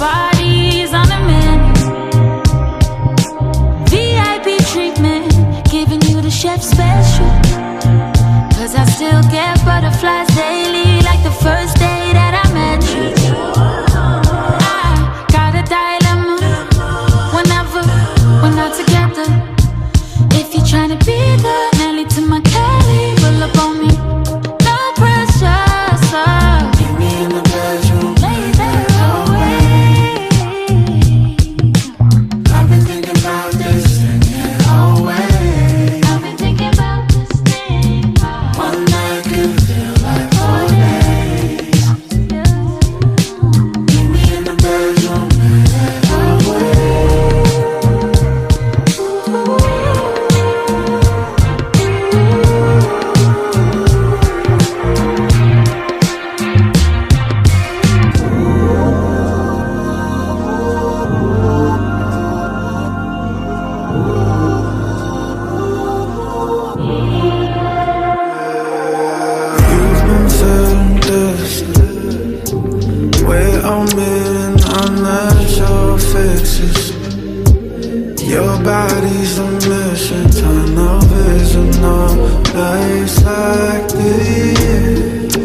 bodies on a menu. VIP treatment, giving you the chef special. Cause I still get butterflies daily, like the first day that I met you. I got a dilemma. Whenever we're not together, if you're trying to be the Nelly to my Kelly, roll up on me. No pressure, so meet me in the bedroom. lay there away. I've been thinking about this thing, yeah, always. I've been thinking about this thing. One night could feel like 4 days. Meet me in the bedroom, yeah, always. You've been feeling distant. We're omitting unnatural fixes. Your body's a mission, tunnel vision, no place like this.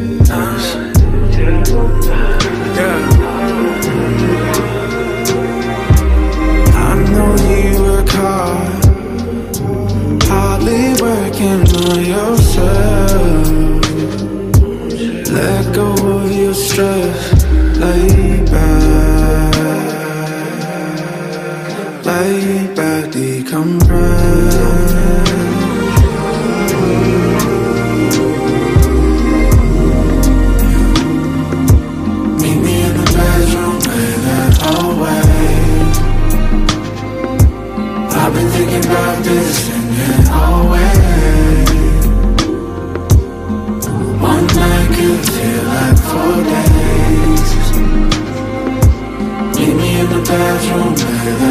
I know you work hard, hardly working on yourself. Let go of your stress, lay back, decompress. Meet me in the bedroom, lay that always. I've been thinking about this and yet always. One night could feel like 4 days. Meet me in the bedroom, lay that